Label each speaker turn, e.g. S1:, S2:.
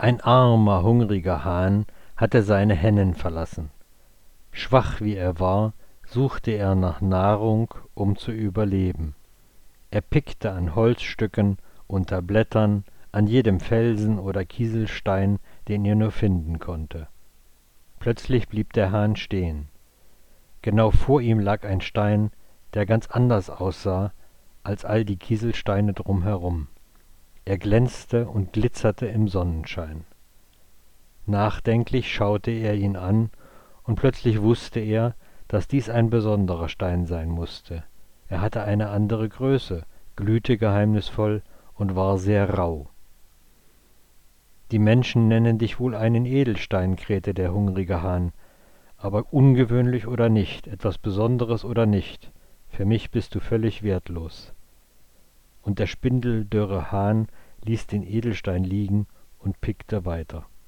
S1: Ein armer, hungriger Hahn hatte seine Hennen verlassen. Schwach wie er war, suchte er nach Nahrung, um zu überleben. Er pickte an Holzstücken, unter Blättern, an jedem Felsen oder Kieselstein, den er nur finden konnte. Plötzlich blieb der Hahn stehen. Genau vor ihm lag ein Stein, der ganz anders aussah als all die Kieselsteine drumherum. Er glänzte und glitzerte im Sonnenschein. Nachdenklich schaute er ihn an, und plötzlich wusste er, dass dies ein besonderer Stein sein musste. Er hatte eine andere Größe, glühte geheimnisvoll und war sehr rau. »Die Menschen nennen dich wohl einen Edelstein«, krähte der hungrige Hahn, »aber ungewöhnlich oder nicht, etwas Besonderes oder nicht, für mich bist du völlig wertlos.« Und der spindeldürre Hahn ließ den Edelstein liegen und pickte weiter.